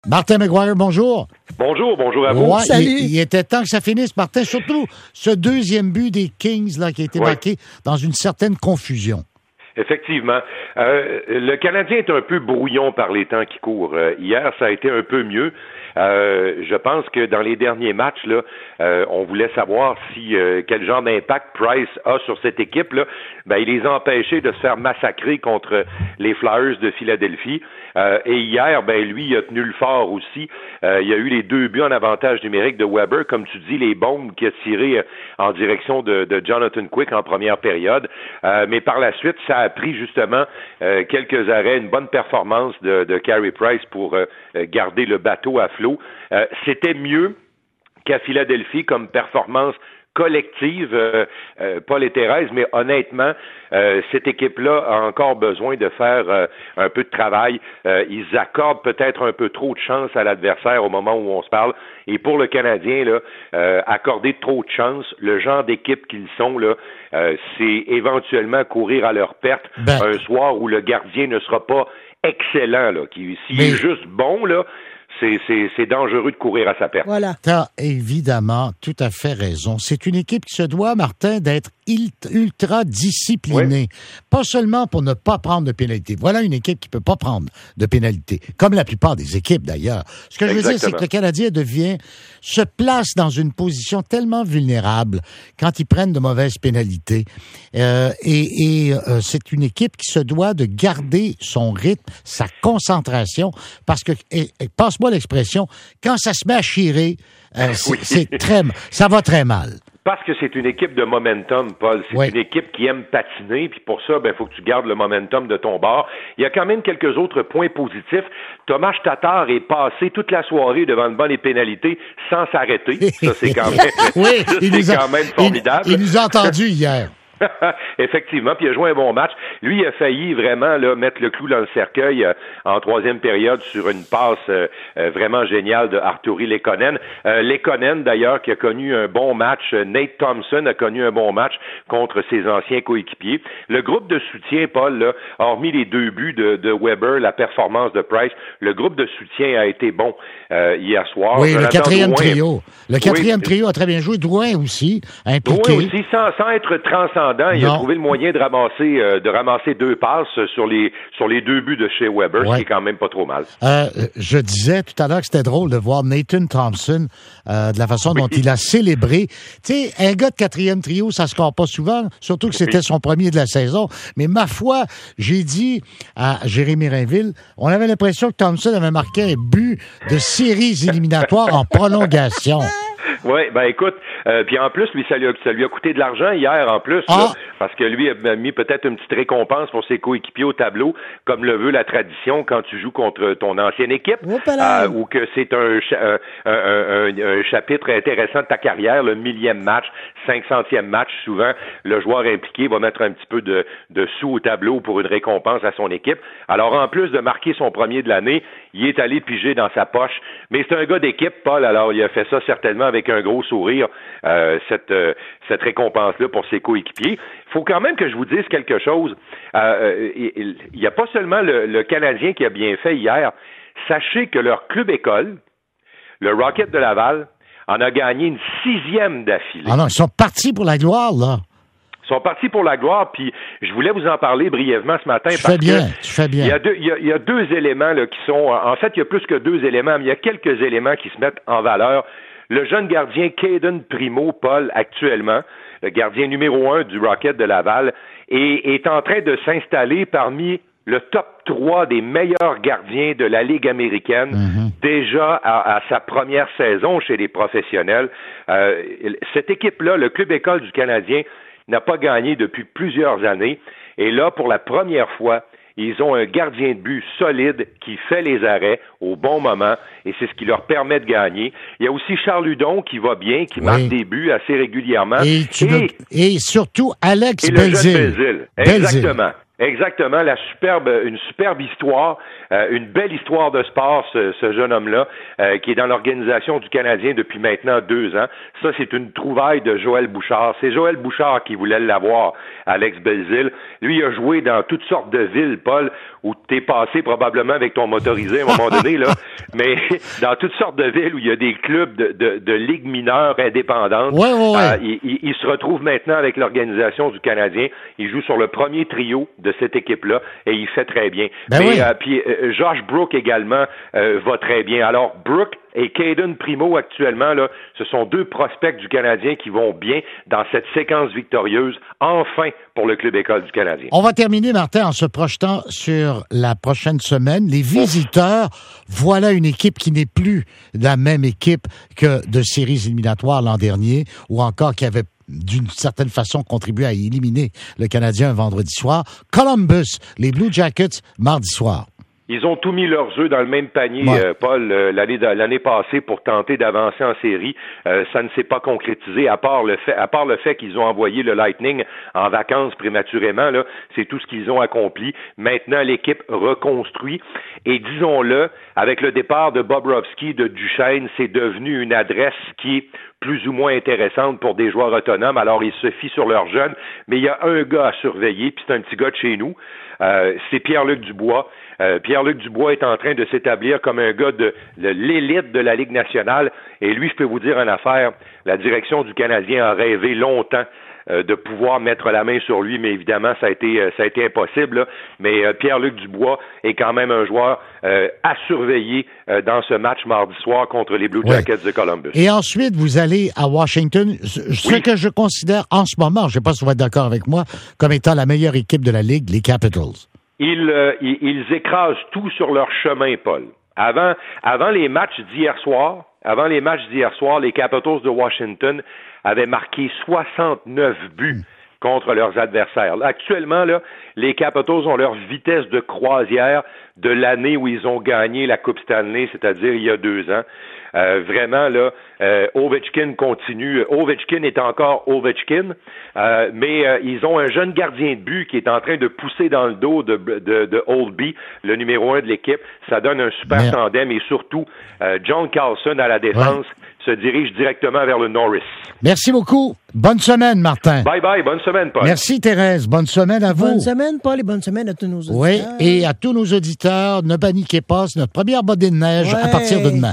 Martin McGuire, bonjour. Bonjour à vous. Ouais, Salut. il était temps que ça finisse, Martin. Surtout ce deuxième but des Kings là, qui a été marqué dans une certaine confusion. Effectivement. Le Canadien est un peu brouillon par les temps qui courent. Hier, ça a été un peu mieux. Je pense que dans les derniers matchs, là, on voulait savoir si quel genre d'impact Price a sur cette équipe-là. Ben, il les a empêchés de se faire massacrer contre les Flyers de Philadelphie. Et hier, ben lui, il a tenu le fort aussi. Il y a eu les 2 buts en avantage numérique de Weber, comme tu dis, les bombes qu'il a tirées en direction de Jonathan Quick en première période. Mais par la suite, ça a pris justement quelques arrêts, une bonne performance de Carey Price pour garder le bateau à flot. C'était mieux qu'à Philadelphie comme performance collective, Paul et Thérèse, mais honnêtement, cette équipe-là a encore besoin de faire un peu de travail. Ils accordent peut-être un peu trop de chance à l'adversaire au moment où on se parle. Et pour le Canadien, là, accorder trop de chance, le genre d'équipe qu'ils sont, là, c'est éventuellement courir à leur perte un soir où le gardien ne sera pas excellent, là. S'il est juste bon, là, c'est dangereux de courir à sa perte. Voilà. Tu as évidemment tout à fait raison. C'est une équipe qui se doit, Martin, d'être ultra disciplinée. Oui. Pas seulement pour ne pas prendre de pénalité. Voilà une équipe qui peut pas prendre de pénalité, comme la plupart des équipes d'ailleurs. Ce que je veux dire, c'est que le Canadien se place dans une position tellement vulnérable quand ils prennent de mauvaises pénalités. C'est une équipe qui se doit de garder son rythme, sa concentration, parce que, passe-moi l'expression, quand ça se met à chirer, ça va très mal. Parce que c'est une équipe de momentum, Paul. C'est une équipe qui aime patiner, puis pour ça, il faut que tu gardes le momentum de ton bord. Il y a quand même quelques autres points positifs. Thomas Tatar est passé toute la soirée devant le banc des pénalités sans s'arrêter. Ça, c'est quand même, quand même formidable. Il nous a entendus hier. Effectivement, puis il a joué un bon match. Lui, il a failli vraiment là, mettre le clou dans le cercueil en troisième période sur une passe vraiment géniale de Artturi Lehkonen. Lehkonen, d'ailleurs, qui a connu un bon match. Nate Thompson a connu un bon match contre ses anciens coéquipiers. Le groupe de soutien, Paul, là, hormis les 2 buts de Weber, la performance de Price, le groupe de soutien a été bon hier soir. Oui, le quatrième trio. Le quatrième trio a très bien joué. Drouin aussi, impliqué. Drouin aussi, sans être transcendant. Il a trouvé le moyen de ramasser 2 passes sur les 2 buts de chez Weber, ce qui est quand même pas trop mal. Je disais tout à l'heure que c'était drôle de voir Nathan Thompson de la façon dont il a célébré. Tu sais, un gars de quatrième trio, ça se score pas souvent, surtout que c'était son premier de la saison. Mais ma foi, j'ai dit à Jérémy Rainville, on avait l'impression que Thompson avait marqué un but de séries éliminatoires en prolongation. Oui, écoute, puis en plus, lui, ça lui a coûté de l'argent hier en plus, là, parce que lui a mis peut-être une petite récompense pour ses coéquipiers au tableau, comme le veut la tradition quand tu joues contre ton ancienne équipe, ou que c'est un chapitre intéressant de ta carrière, le 1000e match, 500e match, souvent, le joueur impliqué va mettre un petit peu de sous au tableau pour une récompense à son équipe. Alors, en plus de marquer son premier de l'année, il est allé piger dans sa poche, mais c'est un gars d'équipe, Paul, alors il a fait ça certainement avec un gros sourire, cette récompense-là pour ses coéquipiers. Il faut quand même que je vous dise quelque chose. Il n'y a pas seulement le Canadien qui a bien fait hier. Sachez que leur club école, le Rocket de Laval, en a gagné une 6e d'affilée. Ah non, ils sont partis pour la gloire, là. Ils sont partis pour la gloire, puis je voulais vous en parler brièvement ce matin. Tu fais bien. Il y a 2 éléments là, qui sont... En fait, il y a plus que 2 éléments, mais il y a quelques éléments qui se mettent en valeur. Le jeune gardien Caden Primo, Paul, actuellement, le gardien numéro 1 du Rocket de Laval, est en train de s'installer parmi le top 3 des meilleurs gardiens de la Ligue américaine, déjà à sa première saison chez les professionnels. Cette équipe-là, le club école du Canadien, n'a pas gagné depuis plusieurs années. Et là, pour la première fois, ils ont un gardien de but solide qui fait les arrêts au bon moment et c'est ce qui leur permet de gagner. Il y a aussi Charles Hudon qui va bien, qui marque des buts assez régulièrement. Et surtout Alex Belzile. Exactement. Exactement, une superbe histoire, une belle histoire de sport, ce jeune homme-là, qui est dans l'organisation du Canadien depuis maintenant 2 ans. Ça, c'est une trouvaille de Joël Bouchard. C'est Joël Bouchard qui voulait l'avoir, Alex Belzile. Lui, il a joué dans toutes sortes de villes, Paul, où t'es passé probablement avec ton motorisé à un moment donné, là, mais dans toutes sortes de villes où il y a des clubs de ligues mineures indépendantes. Ouais. Il se retrouve maintenant avec l'organisation du Canadien. Il joue sur le premier trio de cette équipe-là et il fait très bien. Puis Josh Brook également va très bien. Alors, Brook et Caden Primo actuellement, là, ce sont 2 prospects du Canadien qui vont bien dans cette séquence victorieuse, enfin, pour le club école du Canadien. On va terminer, Martin, en se projetant sur la prochaine semaine. Les visiteurs, voilà une équipe qui n'est plus la même équipe que de séries éliminatoires l'an dernier, ou encore qui avait d'une certaine façon contribué à éliminer le Canadien un vendredi soir. Columbus, les Blue Jackets, mardi soir. Ils ont tout mis leurs œufs dans le même panier, Paul, l'année passée pour tenter d'avancer en série. Ça ne s'est pas concrétisé, à part le fait qu'ils ont envoyé le Lightning en vacances prématurément. Là, c'est tout ce qu'ils ont accompli. Maintenant, l'équipe reconstruit. Et disons-le, avec le départ de Bobrovsky, de Duchesne, c'est devenu une adresse qui est plus ou moins intéressante pour des joueurs autonomes. Alors, ils se fient sur leurs jeunes. Mais il y a un gars à surveiller, puis c'est un petit gars de chez nous. C'est Pierre-Luc Dubois. Pierre-Luc Dubois est en train de s'établir comme un gars de l'élite de la Ligue nationale. Et lui, je peux vous dire une affaire, la direction du Canadien a rêvé longtemps de pouvoir mettre la main sur lui, mais évidemment, ça a été impossible. Là. Mais Pierre-Luc Dubois est quand même un joueur à surveiller dans ce match mardi soir contre les Blue Jackets de Columbus. Et ensuite, vous allez à Washington, ce que je considère en ce moment, je ne sais pas si vous êtes d'accord avec moi, comme étant la meilleure équipe de la Ligue, les Capitals. Ils écrasent tout sur leur chemin, Paul. Avant les matchs d'hier soir, les Capitals de Washington avaient marqué 69 buts contre leurs adversaires. Là, actuellement, là, les Capitals ont leur vitesse de croisière de l'année où ils ont gagné la Coupe Stanley, c'est-à-dire il y a 2 ans. Vraiment, là, Ovechkin continue. Ovechkin est encore Ovechkin, mais ils ont un jeune gardien de but qui est en train de pousser dans le dos de Oldby, le numéro 1 de l'équipe. Ça donne un super tandem et surtout, John Carlson à la défense se dirige directement vers le Norris. Merci beaucoup. Bonne semaine, Martin. Bye-bye. Bonne semaine, Paul. Merci, Thérèse. Bonne semaine à vous. Bonne semaine, Paul, et bonne semaine à tous nos auditeurs. Oui, et à tous nos auditeurs, ne paniquez pas, c'est notre première bodée de neige à partir de demain.